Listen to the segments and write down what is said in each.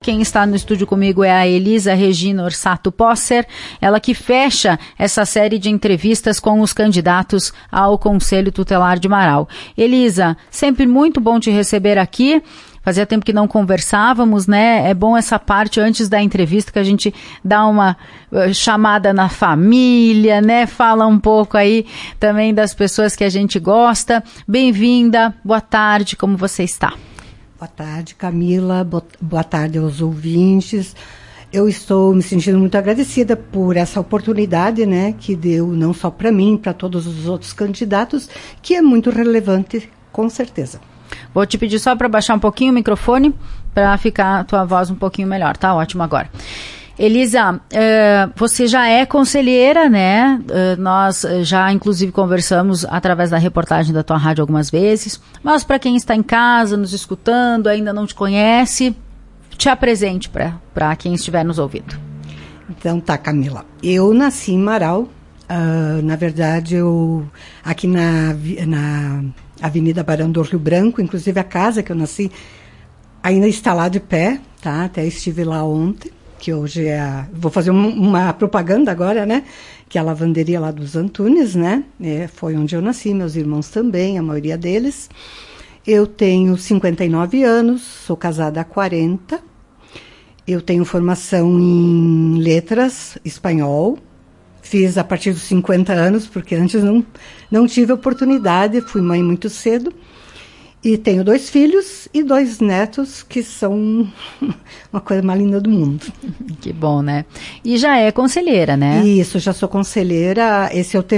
Quem está no estúdio comigo é a Elisa Regina Orsato Posser, ela que fecha essa série de entrevistas com os candidatos ao Conselho Tutelar de Marau. Elisa, sempre muito bom te receber aqui. Fazia tempo que não conversávamos, né? É bom essa parte antes da entrevista que a gente dá uma chamada na família, né? Fala um pouco aí também das pessoas que a gente gosta. Bem-vinda, boa tarde, como você está? Boa tarde, Camila. Boa tarde aos ouvintes. Eu estou me sentindo muito agradecida por essa oportunidade, né, que deu não só para mim, para todos os outros candidatos, que é muito relevante, com certeza. Vou te pedir só para baixar um pouquinho o microfone, para ficar a tua voz um pouquinho melhor. Tá ótimo agora. Elisa, você já é conselheira, né? Nós já, inclusive, conversamos através da reportagem da tua rádio algumas vezes. Mas para quem está em casa, nos escutando, ainda não te conhece, te apresente para quem estiver nos ouvindo. Então tá, Camila. Eu nasci em Marau. Na verdade, eu aqui na Avenida Barão do Rio Branco, inclusive a casa que eu nasci ainda está lá de pé, tá? Até estive lá ontem. Que hoje vou fazer uma propaganda agora, né? Que é a lavanderia lá dos Antunes, né? Foi onde eu nasci, meus irmãos também, a maioria deles. Eu tenho 59 anos, sou casada há 40. Eu tenho formação em letras, espanhol. Fiz a partir dos 50 anos, porque antes não tive oportunidade, fui mãe muito cedo. E tenho 2 filhos e 2 netos, que são uma coisa mais linda do mundo. Que bom, né? E já é conselheira, né? Isso, já sou conselheira. Esse é a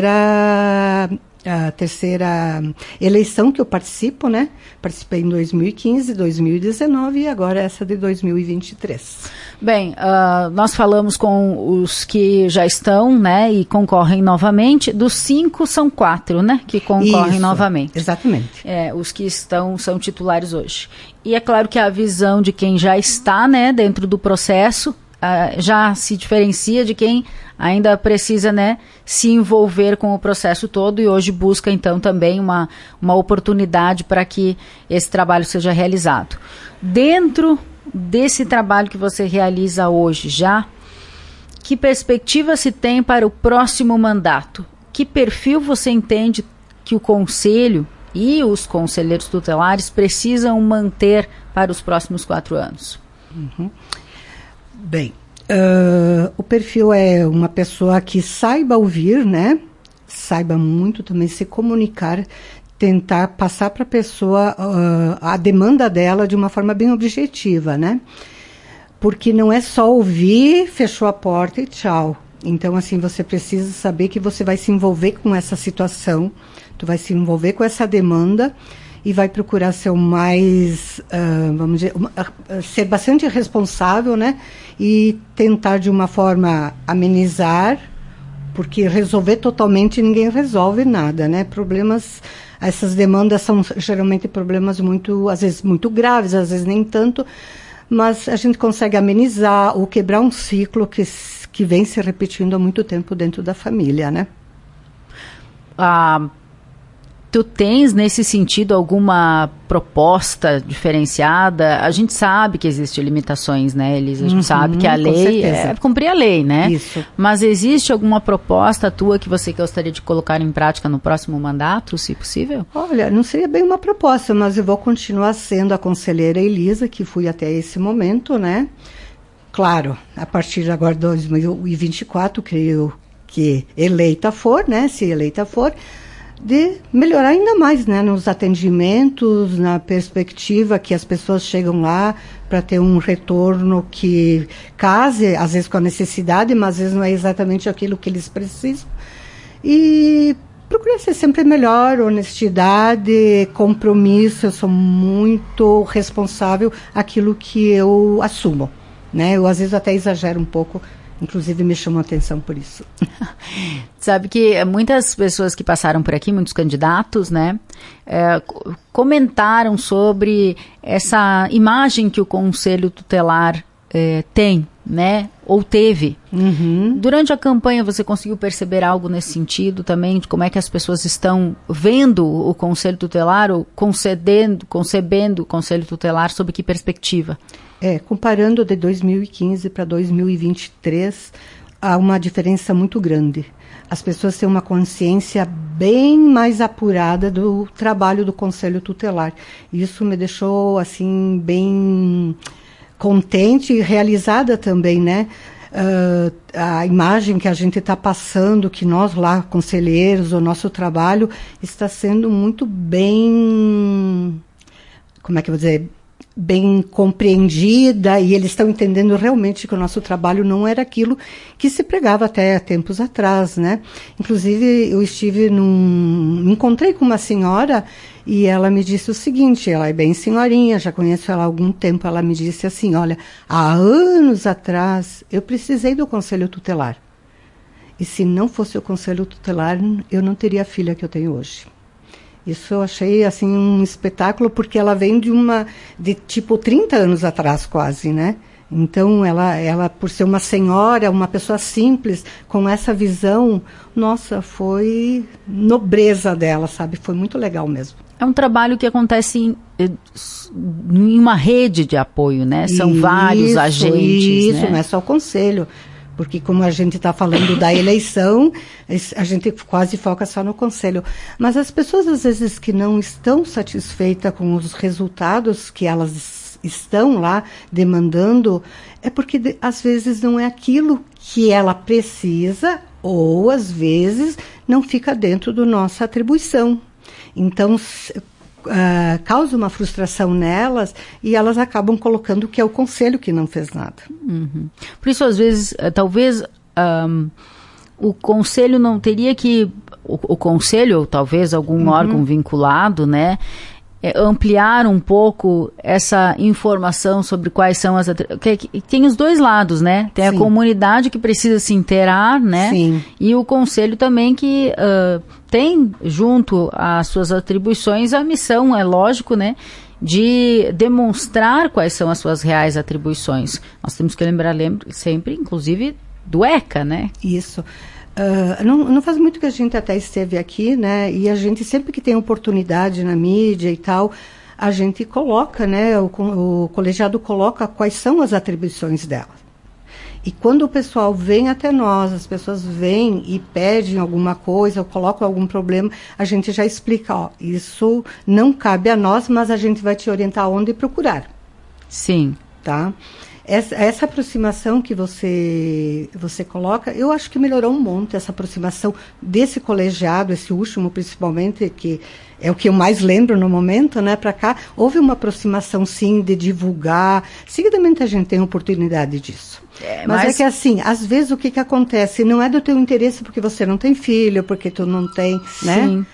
terceira eleição que eu participo, né? Participei em 2015, 2019 e agora essa de 2023. Bem, nós falamos com os que já estão, né, e concorrem novamente. Dos 5, são 4, né, que concorrem novamente. Exatamente. Os que são titulares hoje. E é claro que a visão de quem já está, né, dentro do processo, já se diferencia de quem ainda precisa, né, se envolver com o processo todo e hoje busca, então, também uma oportunidade para que esse trabalho seja realizado. Dentro desse trabalho que você realiza hoje já, que perspectiva se tem para o próximo mandato? Que perfil você entende que o Conselho e os conselheiros tutelares precisam manter para os próximos 4 anos? Uhum. Bem, o perfil é uma pessoa que saiba ouvir, né? Saiba muito também se comunicar, tentar passar para a pessoa a demanda dela de uma forma bem objetiva, né? Porque não é só ouvir, fechou a porta e tchau. Então, assim, você precisa saber que você vai se envolver com essa situação, tu vai se envolver com essa demanda e vai procurar ser o mais, vamos dizer, ser bastante responsável, né? E tentar de uma forma amenizar, porque resolver totalmente ninguém resolve nada, né? Problemas, essas demandas são geralmente problemas muito, às vezes muito graves, às vezes nem tanto, mas a gente consegue amenizar ou quebrar um ciclo que vem se repetindo há muito tempo dentro da família, né? Tu tens, nesse sentido, alguma proposta diferenciada? A gente sabe que existem limitações, né, Elisa? A gente sabe que a lei é cumprir a lei, né? Isso. Mas existe alguma proposta tua que você gostaria de colocar em prática no próximo mandato, se possível? Olha, não seria bem uma proposta, mas eu vou continuar sendo a conselheira Elisa, que fui até esse momento, né? Claro, a partir de agora de 2024, creio que eleita for, né? Se eleita for, de melhorar ainda mais, né, nos atendimentos, na perspectiva que as pessoas chegam lá para ter um retorno que case, às vezes com a necessidade, mas às vezes não é exatamente aquilo que eles precisam. E procurar ser sempre melhor, honestidade, compromisso. Eu sou muito responsável aquilo que eu assumo, né? Eu às vezes até exagero um pouco. Inclusive, me chamou a atenção por isso. Sabe que muitas pessoas que passaram por aqui, muitos candidatos, né, comentaram sobre essa imagem que o Conselho Tutelar tem né? Ou teve. Durante a campanha você conseguiu perceber algo nesse sentido também, de como é que as pessoas estão vendo o Conselho Tutelar ou concebendo o Conselho Tutelar, sob que perspectiva? Comparando de 2015 para 2023, há uma diferença muito grande. As pessoas têm uma consciência bem mais apurada do trabalho do Conselho Tutelar. Isso me deixou, assim, bem contente e realizada também, né? A imagem que a gente está passando, que nós lá, conselheiros, o nosso trabalho está sendo muito bem, como é que eu vou dizer, bem compreendida, e eles estão entendendo realmente que o nosso trabalho não era aquilo que se pregava até tempos atrás, né? Inclusive, eu me encontrei com uma senhora e ela me disse o seguinte, ela é bem senhorinha, já conheço ela há algum tempo, ela me disse assim, olha, há anos atrás eu precisei do Conselho Tutelar. E se não fosse o Conselho Tutelar, eu não teria a filha que eu tenho hoje. Isso eu achei, assim, um espetáculo, porque ela vem de tipo 30 anos atrás quase, né? Então, ela, por ser uma senhora, uma pessoa simples, com essa visão, nossa, foi nobreza dela, sabe? Foi muito legal mesmo. É um trabalho que acontece em uma rede de apoio, né? São vários agentes, Isso, né? Não é só o conselho. Porque como a gente está falando da eleição, a gente quase foca só no conselho. Mas as pessoas, às vezes, que não estão satisfeitas com os resultados que elas estão lá demandando, é porque, às vezes, não é aquilo que ela precisa, ou, às vezes, não fica dentro da nossa atribuição. Então, causa uma frustração nelas e elas acabam colocando que é o conselho que não fez nada. Por isso, às vezes, talvez o conselho não teria que... O conselho, ou talvez algum órgão vinculado, né? Ampliar um pouco essa informação sobre quais são as... Tem os dois lados, né? Tem a comunidade que precisa se inteirar, né? Sim. E o conselho também que tem, junto às suas atribuições, a missão, é lógico, né? De demonstrar quais são as suas reais atribuições. Nós temos que lembrar sempre, inclusive, do ECA, né? Isso. Não faz muito que a gente até esteve aqui, né? E a gente, sempre que tem oportunidade na mídia e tal, a gente coloca, né? O colegiado coloca quais são as atribuições dela. E quando o pessoal vem até nós, as pessoas vêm e pedem alguma coisa, ou colocam algum problema, a gente já explica, ó, isso não cabe a nós, mas a gente vai te orientar onde procurar. Sim. Tá? Essa aproximação que você coloca, eu acho que melhorou um monte, essa aproximação desse colegiado, esse último principalmente, que é o que eu mais lembro no momento, né, para cá, houve uma aproximação sim de divulgar, seguidamente a gente tem oportunidade disso. Mas é que assim, às vezes o que acontece, não é do teu interesse porque você não tem filho, porque tu não tem, né? Sim.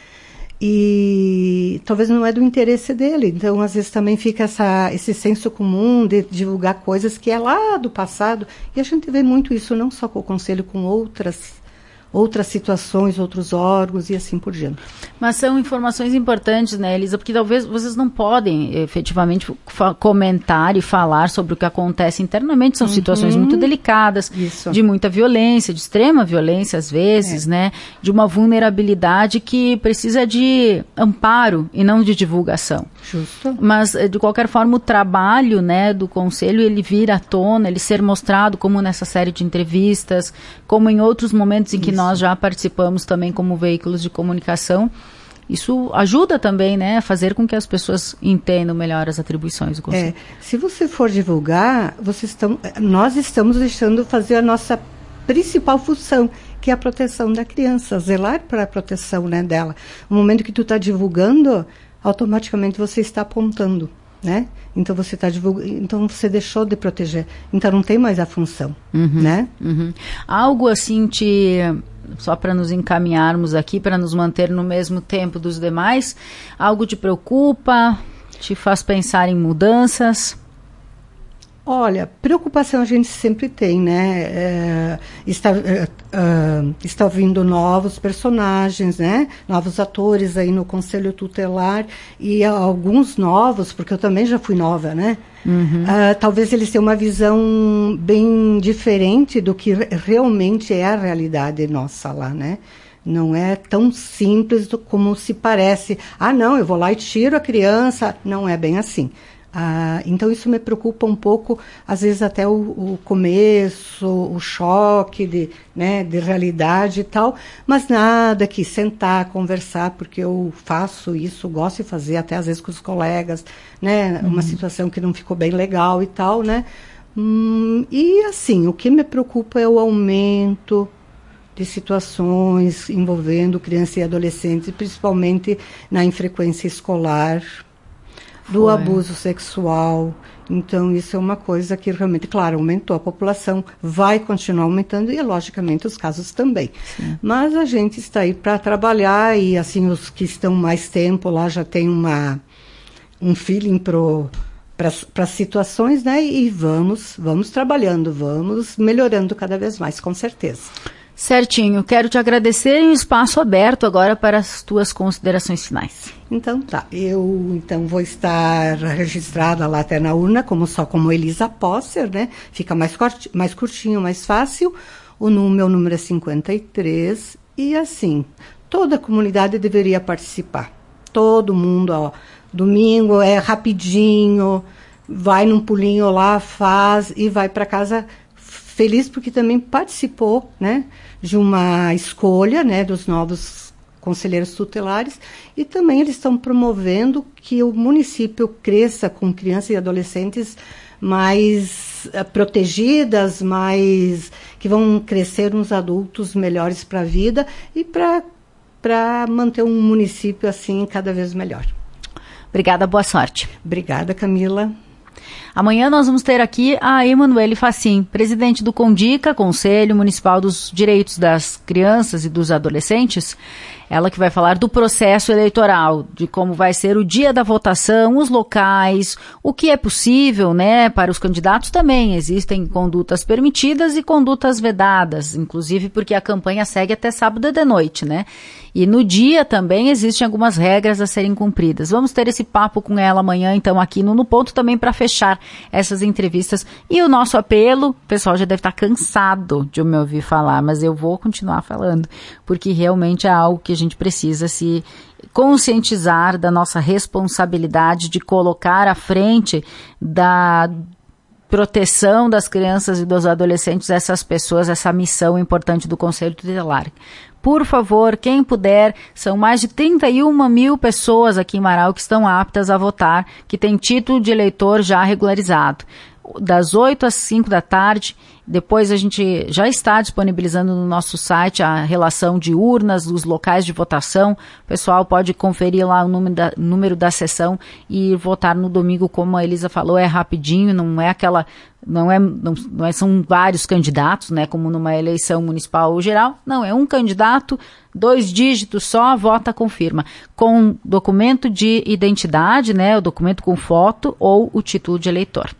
E talvez não é do interesse dele. Então, às vezes, também fica esse senso comum de divulgar coisas que é lá do passado. E a gente vê muito isso, não só com o Conselho, com outras situações, outros órgãos e assim por diante. Mas são informações importantes, né, Elisa? Porque talvez vocês não podem efetivamente comentar e falar sobre o que acontece internamente. São situações muito delicadas, de muita violência, de extrema violência às vezes, né? De uma vulnerabilidade que precisa de amparo e não de divulgação. Justo. Mas, de qualquer forma, o trabalho, né, do Conselho, ele vir à tona, ele ser mostrado como nessa série de entrevistas, como em outros momentos em que nós já participamos também como veículos de comunicação. Isso ajuda também, né, a fazer com que as pessoas entendam melhor as atribuições do Conselho. Se você for divulgar, nós estamos deixando fazer a nossa principal função, que é a proteção da criança, zelar para a proteção, né, dela. No momento que tu está divulgando, automaticamente você está apontando, né? Então você está divulgando, então você deixou de proteger, então não tem mais a função, né? Algo assim só para nos encaminharmos aqui, para nos manter no mesmo tempo dos demais, algo te preocupa, te faz pensar em mudanças? Olha, preocupação a gente sempre tem, né? Está vindo novos personagens, né? Novos atores aí no Conselho Tutelar e alguns novos, porque eu também já fui nova, né? Uhum. Talvez eles tenham uma visão bem diferente do que realmente é a realidade nossa lá, né? Não é tão simples como se parece. Não, eu vou lá e tiro a criança. Não é bem assim. Então isso me preocupa um pouco, às vezes até o começo, o choque de realidade e tal, mas nada que sentar, conversar, porque eu faço isso, gosto de fazer até às vezes com os colegas, né, uma situação que não ficou bem legal e tal, né, e assim, o que me preocupa é o aumento de situações envolvendo crianças e adolescentes, principalmente na infrequência escolar, do abuso sexual. Então, isso é uma coisa que realmente, claro, aumentou a população, vai continuar aumentando e, logicamente, os casos também. Sim. Mas a gente está aí para trabalhar e, assim, os que estão mais tempo lá já tem um feeling para as situações, né? E vamos trabalhando, vamos melhorando cada vez mais, com certeza. Certinho. Quero te agradecer em um espaço aberto agora para as tuas considerações finais. Então tá. Eu vou estar registrada lá até na urna, como Elisa Posser, né? Fica mais curtinho, mais fácil. Meu número é 53. E assim, toda a comunidade deveria participar. Todo mundo, ó. Domingo é rapidinho, vai num pulinho lá, faz e vai para casa feliz porque também participou, né, de uma escolha, né, dos novos conselheiros tutelares e também eles estão promovendo que o município cresça com crianças e adolescentes mais protegidas, que vão crescer uns adultos melhores para a vida e para manter um município assim cada vez melhor. Obrigada, boa sorte. Obrigada, Camila. Amanhã nós vamos ter aqui a Emanuele Facim, presidente do CONDICA, Conselho Municipal dos Direitos das Crianças e dos Adolescentes. Ela que vai falar do processo eleitoral, de como vai ser o dia da votação, os locais, o que é possível, né, para os candidatos também. Existem condutas permitidas e condutas vedadas, inclusive porque a campanha segue até sábado de noite, né? E no dia também existem algumas regras a serem cumpridas. Vamos ter esse papo com ela amanhã, então, aqui no Ponto também para fechar essas entrevistas. E o nosso apelo, o pessoal já deve estar cansado de me ouvir falar, mas eu vou continuar falando, porque realmente é algo que a gente precisa se conscientizar da nossa responsabilidade de colocar à frente da proteção das crianças e dos adolescentes, essas pessoas, essa missão importante do Conselho Tutelar. Por favor, quem puder, são mais de 31 mil pessoas aqui em Marau que estão aptas a votar, que têm título de eleitor já regularizado. Das 8 às 5 da tarde, depois a gente já está disponibilizando no nosso site a relação de urnas, dos locais de votação. O pessoal pode conferir lá o número da sessão e votar no domingo, como a Elisa falou, é rapidinho, são vários candidatos, né, como numa eleição municipal ou geral. Não, é um candidato, 2 dígitos só, vota, confirma. Com documento de identidade, né, o documento com foto ou o título de eleitor.